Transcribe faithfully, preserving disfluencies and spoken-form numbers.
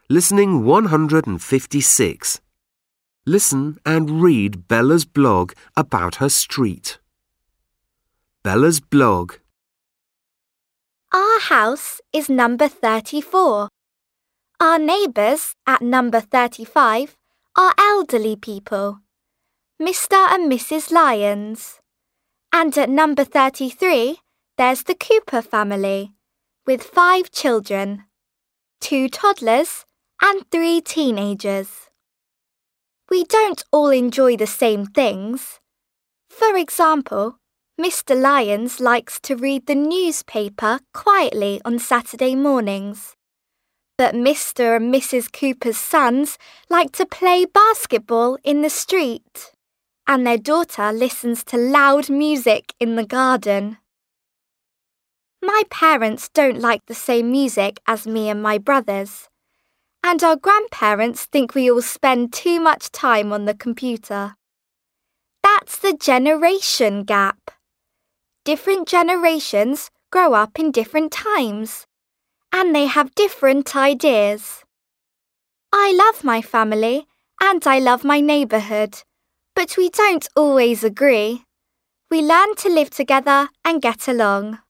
Listening one hundred fifty-six. Listen and read Bella's blog about her street. Bella's blog. Our house is number thirty-four. Our neighbours at number thirty-five are elderly people, Mister and Missus Lyons. And at number thirty-three, there's the Cooper family, with five children, two toddlers and three teenagers. We don't all enjoy the same things. For example, Mister Lyons likes to read the newspaper quietly on Saturday mornings. But Mister and Missus Cooper's sons like to play basketball in the street, and their daughter listens to loud music in the garden. My parents don't like the same music as me and my brothers, and our grandparents think we all spend too much time on the computer. That's the generation gap. Different generations grow up in different times, and they have different ideas. I love my family and I love my neighbourhood, but we don't always agree. We learn to live together and get along.